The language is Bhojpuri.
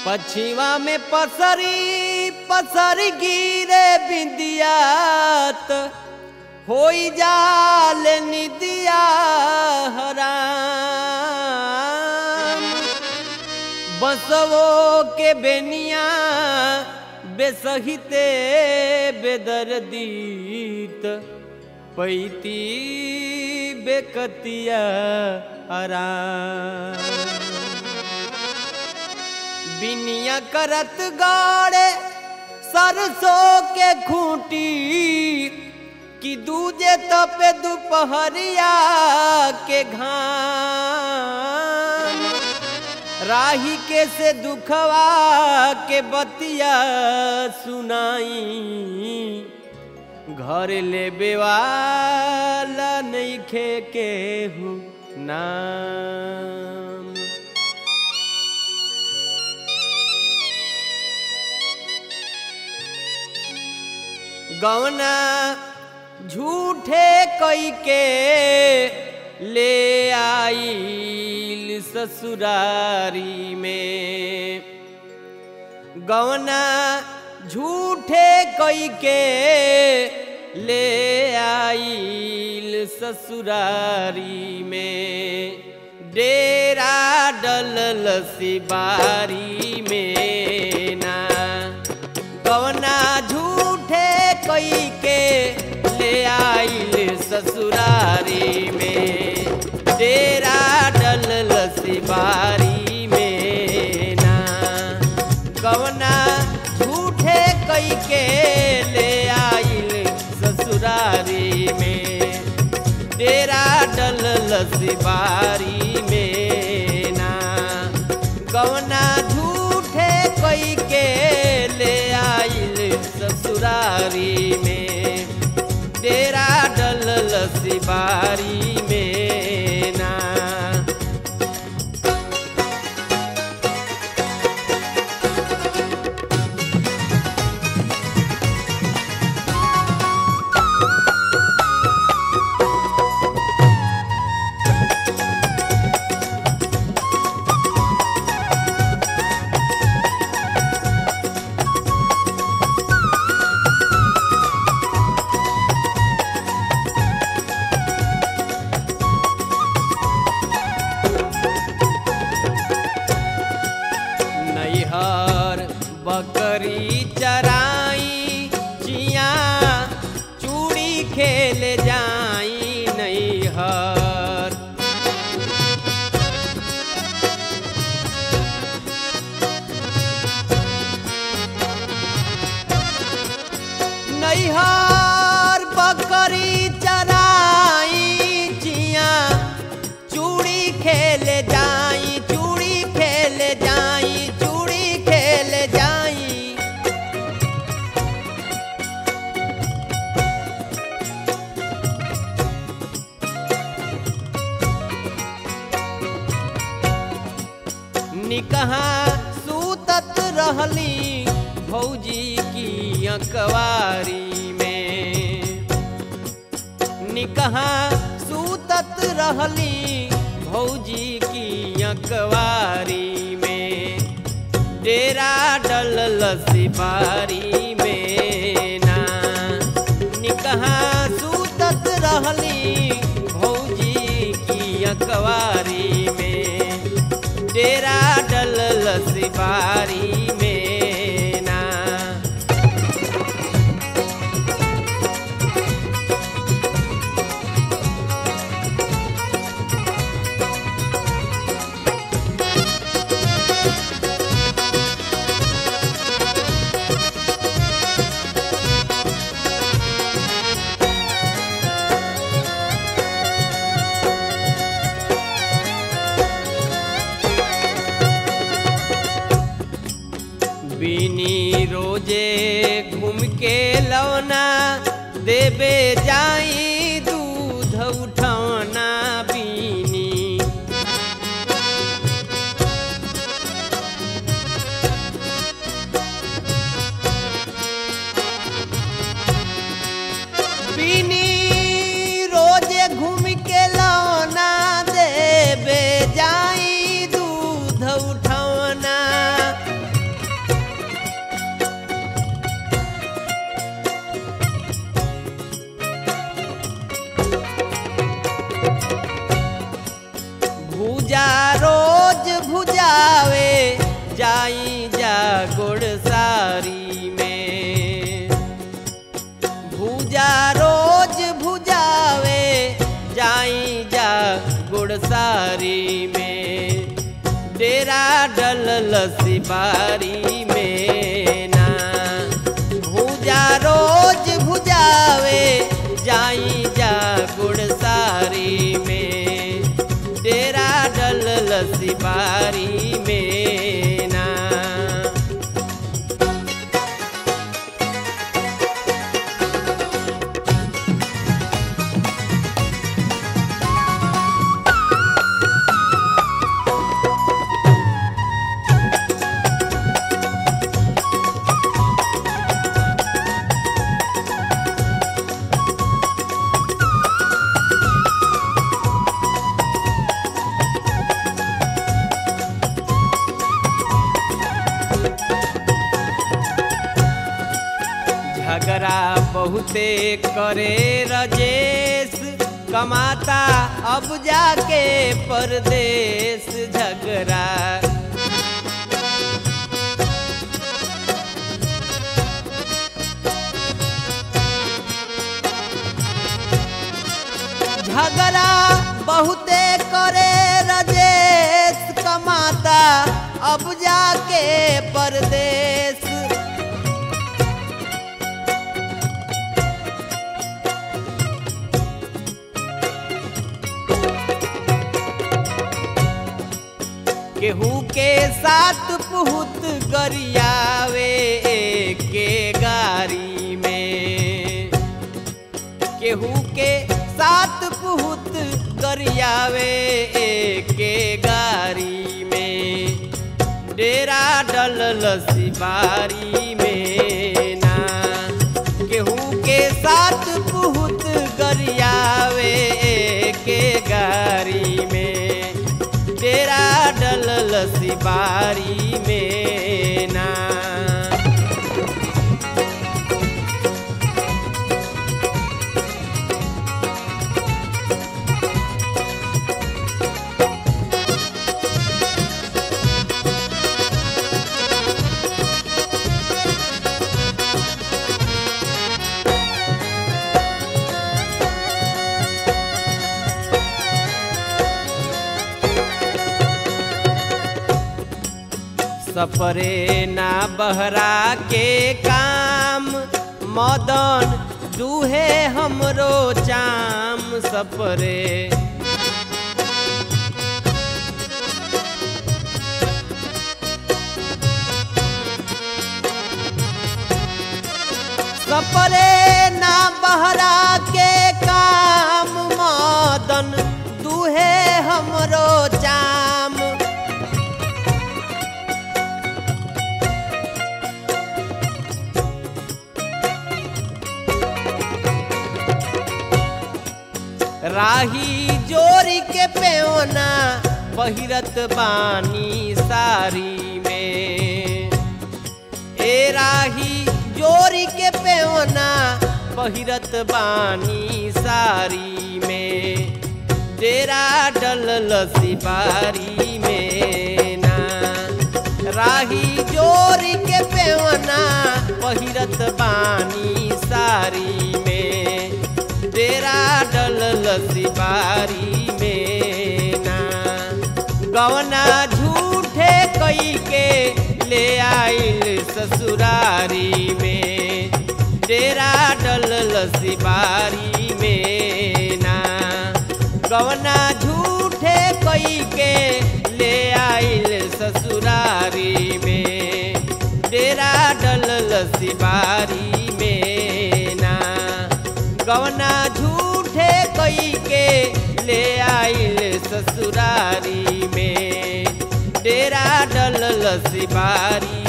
पछिवा में पसरी पसरी गिरे बिंदियात होई जाल निदिया हराम। बसवो के बेनिया बेसहिते बेदर्दीत पैती बेकतिया आराम। बिनिया करत गाड़े सरसों के खूंटी कि दूजे तपे दोपहरिया के घाम। राही के से दुखवा के बतिया सुनाई घर ले बेवाला नहीं खे के हूँ नाम। गवना झूठे कई के ले आइल ससुरारी में। गवना झूठे कई के ले आइल ससुरारी में। डेरा डलल सिबारी में ना गवना झूठे कई के ले आइल ससुरारी में। डेरा डलल सिबारी में ना गवना झूठे कई के ले आइल ससुरारी में। डेरा डलल सिबारी में ना गवना झूठे कई के ले आइल ससुरारी में। डेरा डलल सिबारी में ना। बकरी चराई चिया चूड़ी खेल जाई नैहर। नैहर बकरी चराई चिया चूड़ी खेल जाई चूड़ी खेल जाई चूड़ी खेल जाई। निकहा सूतत रहली भौजी की अकवारी में। निकहा सूतत रहली भौजी की अकवारी में। डेरा डलल सिबारी में ना निकहा सूतत रहली भौजी की अकवारी में। डेरा डलल सिबारी में ना। बिनी रोजे घूम के लौना देबे जाई दूध उठौना बिनी। बिनी रोजे घूम के लौना देबे जाई दूध उठौना। भूजा रोज भुजावे जाई जा गुड़सारी में। भूजा रोज भुजावे जाई जा गुड़सारी में। डेरा डलल सिपारी में ना। भूजा रोज भुजावे जाई जा गुड़सारी में। डेरा डलल सिपारी में ना। झगड़ा बहुते करे रजेश कमाता अब जाके परदेश। झगड़ा झगड़ा बहुते करे रजेश कमाता अब जाके परदेश। केहू के साथ पुहुत गरियावे के गारी में। केहू के साथ पुहुत गरियावे के गारी में। डेरा डलल सिपारी में ना। केहू के साथ पुहुत गरियावे के गारी में। डेरा डलल सिपारी में ना। सफरे ना बहरा के काम मदन दूहे हमरो चाम। सफरे सफरे ना बहरा के काम मदन दूहे हमरो चाम। राही जोरी के पेवना पहिरत बानी सारी में। ए राही जोरी के पेवना पहिरत बानी सारी में। डेरा डलल सिपारी में ना। राही जोरी के पेवना पहिरत बानी सारी में। डेरा डलल सिपारी में ना। गवना झूठे कई के ले आइल ससुरारी में। डेरा डलल सिपारी में ना। गवना झूठे कई के ले आइल ससुरारी में। डेरा डलल सिपारी में ना। गवना झूठे कई के ले आइल ससुरारी में। डेरा डलल सिपारी